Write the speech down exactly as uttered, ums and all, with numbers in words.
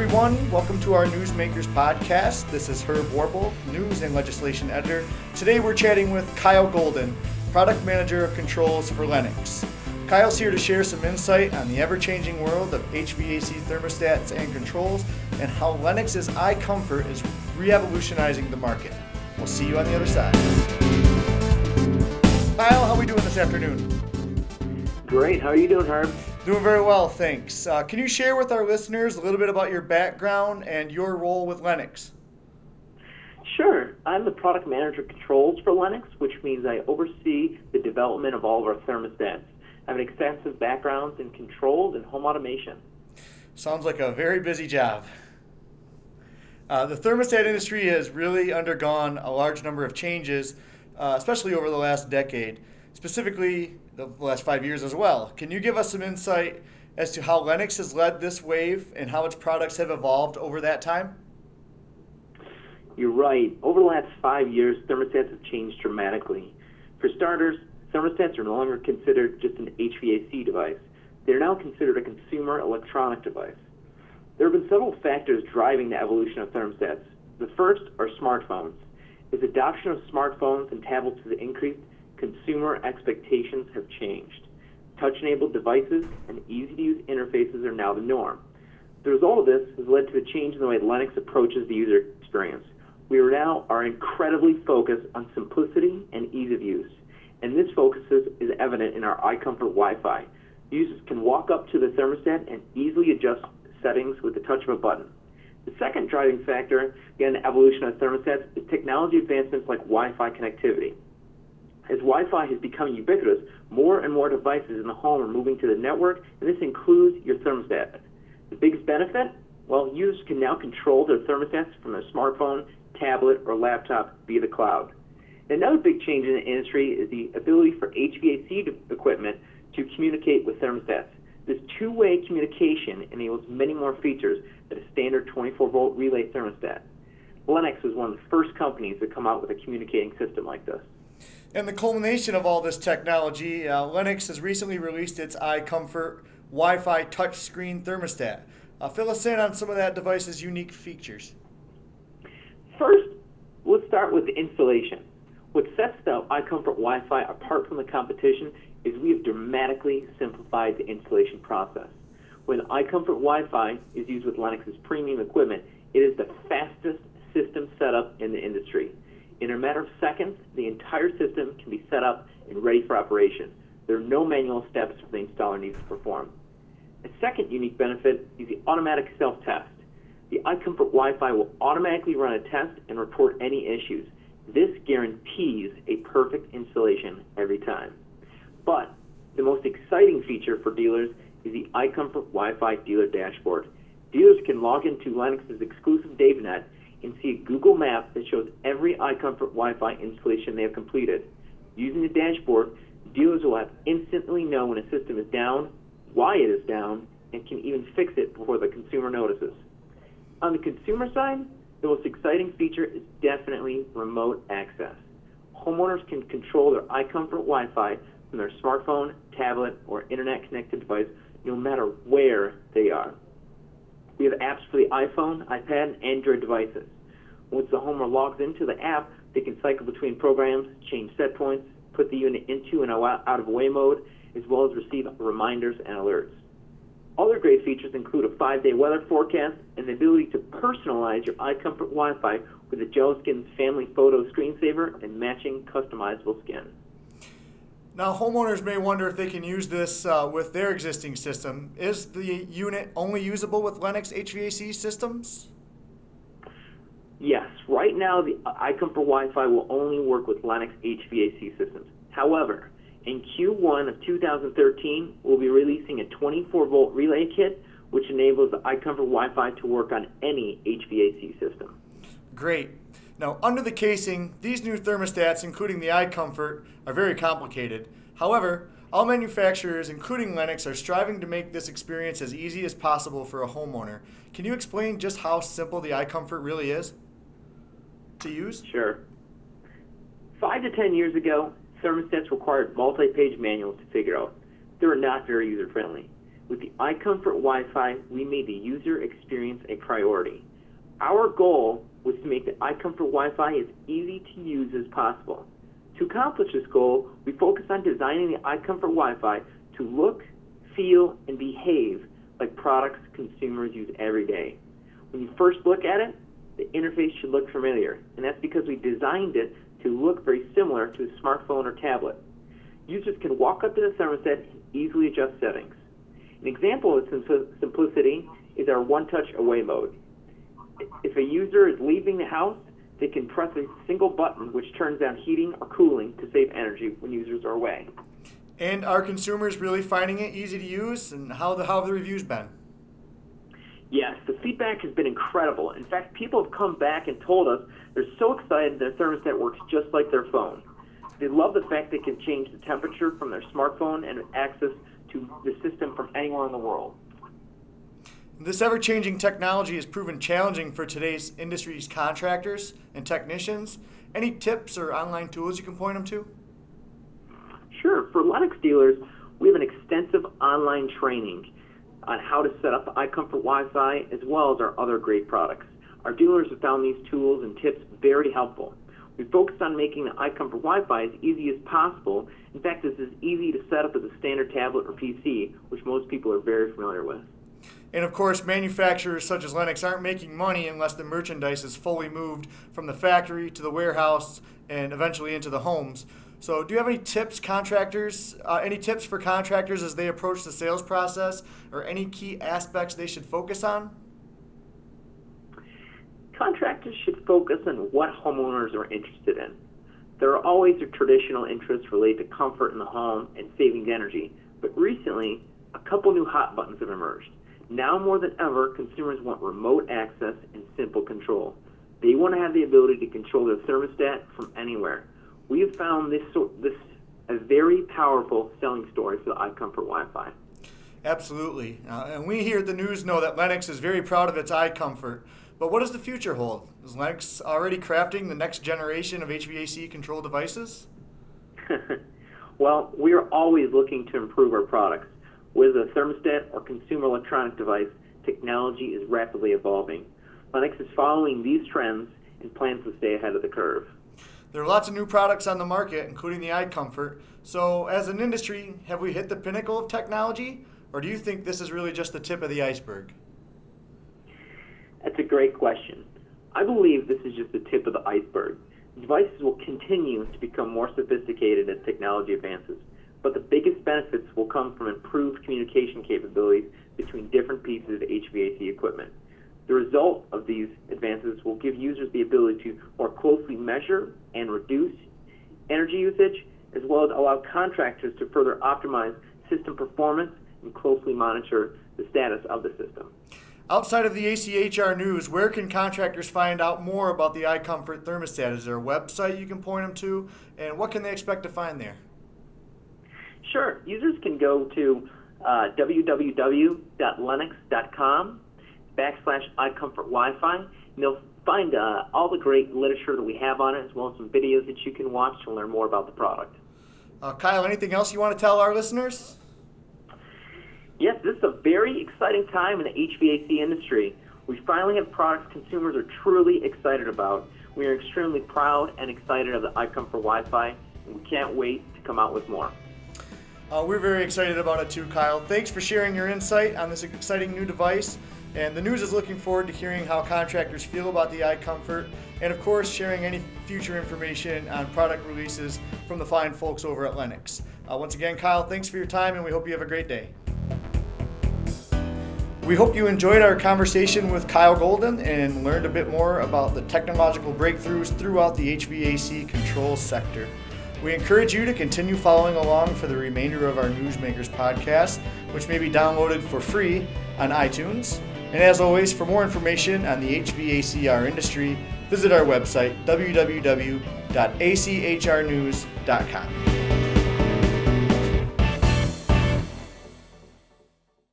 everyone. Welcome to our Newsmakers podcast. This is Herb Warple, News and Legislation Editor. Today we're chatting with Kyle Golden, Product Manager of Controls for Lennox. Kyle's here to share some insight on the ever-changing world of H V A C thermostats and controls and how Lennox's iComfort is revolutionizing the market. We'll see you on the other side. Kyle, how are we doing this afternoon? Great. How are you doing, Herb? Doing very well, thanks. Uh, can you share with our listeners a little bit about your background and your role with Lennox? Sure. I'm the product manager of controls for Lennox, which means I oversee the development of all of our thermostats. I have an extensive background in controls and home automation. Sounds like a very busy job. Uh, the thermostat industry has really undergone a large number of changes, uh, especially over the last decade, specifically the last five years as well. Can you give us some insight as to how Lennox has led this wave and how its products have evolved over that time? You're right. Over the last five years, thermostats have changed dramatically. For starters, thermostats are no longer considered just an H V A C device. They're now considered a consumer electronic device. There have been several factors driving the evolution of thermostats. The first are smartphones. As adoption of smartphones and tablets has increased, consumer expectations have changed. Touch-enabled devices and easy-to-use interfaces are now the norm. The result of this has led to a change in the way Lennox approaches the user experience. We are now are incredibly focused on simplicity and ease of use, and this focus is, is evident in our iComfort Wi-Fi. Users can walk up to the thermostat and easily adjust settings with the touch of a button. The second driving factor behind the evolution of thermostats is technology advancements like Wi-Fi connectivity. As Wi-Fi has become ubiquitous, more and more devices in the home are moving to the network, and this includes your thermostat. The biggest benefit? Well, users can now control their thermostats from their smartphone, tablet, or laptop via the cloud. Another big change in the industry is the ability for H V A C equipment to communicate with thermostats. This two-way communication enables many more features than a standard twenty-four volt relay thermostat. Lennox was one of the first companies to come out with a communicating system like this. And the culmination of all this technology, uh, Lennox has recently released its iComfort Wi-Fi touchscreen thermostat. Uh, fill us in on some of that device's unique features. First, let's start with the installation. What sets the iComfort Wi-Fi apart from the competition is we have dramatically simplified the installation process. When iComfort Wi-Fi is used with Lennox's premium equipment, it is the fastest system setup in the industry. In a matter of seconds, the entire system can be set up and ready for operation. There are no manual steps the installer needs to perform. A second unique benefit is the automatic self-test. The iComfort Wi-Fi will automatically run a test and report any issues. This guarantees a perfect installation every time. But the most exciting feature for dealers is the iComfort Wi-Fi dealer dashboard. Dealers can log into Lennox's exclusive DataNet and see a Google map that shows every iComfort Wi-Fi installation they have completed. Using the dashboard, dealers will have instantly know when a system is down, why it is down, and can even fix it before the consumer notices. On the consumer side, the most exciting feature is definitely remote access. Homeowners can control their iComfort Wi-Fi from their smartphone, tablet, or internet-connected device no matter where they are. We have apps for the iPhone, iPad, and Android devices. Once the homeowner logs into the app, they can cycle between programs, change set points, put the unit into and out-of-away mode, as well as receive reminders and alerts. Other great features include a five-day weather forecast and the ability to personalize your iComfort Wi-Fi with a Gelskin's family photo screensaver and matching customizable skin. Now, homeowners may wonder if they can use this uh, with their existing system. Is the unit only usable with Lennox H V A C systems? Yes. Right now, the iComfort Wi-Fi will only work with Lennox H V A C systems. However, in Q one of two thousand thirteen, we'll be releasing a twenty-four volt relay kit, which enables the iComfort Wi-Fi to work on any H V A C system. Great. Now, under the casing, these new thermostats, including the iComfort, are very complicated. However, all manufacturers, including Lennox, are striving to make this experience as easy as possible for a homeowner. Can you explain just how simple the iComfort really is to use? Sure. Five to ten years ago, thermostats required multi-page manuals to figure out. They were not very user-friendly. With the iComfort Wi-Fi, we made the user experience a priority. Our goal was to make the iComfort Wi-Fi as easy to use as possible. To accomplish this goal, we focused on designing the iComfort Wi-Fi to look, feel, and behave like products consumers use every day. When you first look at it, the interface should look familiar, and that's because we designed it to look very similar to a smartphone or tablet. Users can walk up to the thermostat and easily adjust settings. An example of simplicity is our one-touch away mode. If a user is leaving the house, they can press a single button which turns down heating or cooling to save energy when users are away. And are consumers really finding it easy to use, and how, the, how have the reviews been? Yes, the feedback has been incredible. In fact, people have come back and told us they're so excited their thermostat works just like their phone. They love the fact they can change the temperature from their smartphone and access to the system from anywhere in the world. This ever-changing technology has proven challenging for today's industry's contractors and technicians. Any tips or online tools you can point them to? Sure. For Lennox dealers, we have an extensive online training on how to set up the iComfort Wi-Fi as well as our other great products. Our dealers have found these tools and tips very helpful. We focused on making the iComfort Wi-Fi as easy as possible. In fact, it's as easy to set up as a standard tablet or P C, which most people are very familiar with. And of course, manufacturers such as Lennox aren't making money unless the merchandise is fully moved from the factory to the warehouse and eventually into the homes. So do you have any tips, contractors, uh, any tips for contractors as they approach the sales process, or any key aspects they should focus on? Contractors should focus on what homeowners are interested in. There are always traditional interests related to comfort in the home and saving energy, but recently, a couple new hot buttons have emerged. Now more than ever, consumers want remote access and simple control. They want to have the ability to control their thermostat from anywhere. We have found this, this a very powerful selling story for the iComfort Wi-Fi. Absolutely. Uh, and we here at the News know that Lennox is very proud of its iComfort. But what does the future hold? Is Lennox already crafting the next generation of H V A C control devices? Well, we are always looking to improve our products. Whether a thermostat or consumer electronic device, technology is rapidly evolving. Lennox is following these trends and plans to stay ahead of the curve. There are lots of new products on the market, including the iComfort. So as an industry, have we hit the pinnacle of technology, or do you think this is really just the tip of the iceberg? That's a great question. I believe this is just the tip of the iceberg. Devices will continue to become more sophisticated as technology advances, but the biggest benefits will come from improved communication capabilities between different pieces of H V A C equipment. The result of these advances will give users the ability to more closely measure and reduce energy usage, as well as allow contractors to further optimize system performance and closely monitor the status of the system. Outside of the A C H R News, where can contractors find out more about the iComfort thermostat? Is there a website you can point them to, and what can they expect to find there? Sure. Users can go to uh, w w w dot lennox dot com backslash iComfort Wi-Fi, and they'll find uh, all the great literature that we have on it, as well as some videos that you can watch to learn more about the product. Uh, Kyle, anything else you want to tell our listeners? Yes, this is a very exciting time in the H V A C industry. We finally have products consumers are truly excited about. We are extremely proud and excited of the iComfort Wi-Fi, and we can't wait to come out with more. Uh, we're very excited about it too, Kyle. Thanks for sharing your insight on this exciting new device. And the News is looking forward to hearing how contractors feel about the iComfort, and of course sharing any future information on product releases from the fine folks over at Lennox. Uh, once again, Kyle, thanks for your time, and we hope you have a great day. We hope you enjoyed our conversation with Kyle Golden and learned a bit more about the technological breakthroughs throughout the H V A C control sector. We encourage you to continue following along for the remainder of our Newsmakers podcast, which may be downloaded for free on iTunes. And as always, for more information on the H V A C R industry, visit our website, w w w dot a c h r news dot com.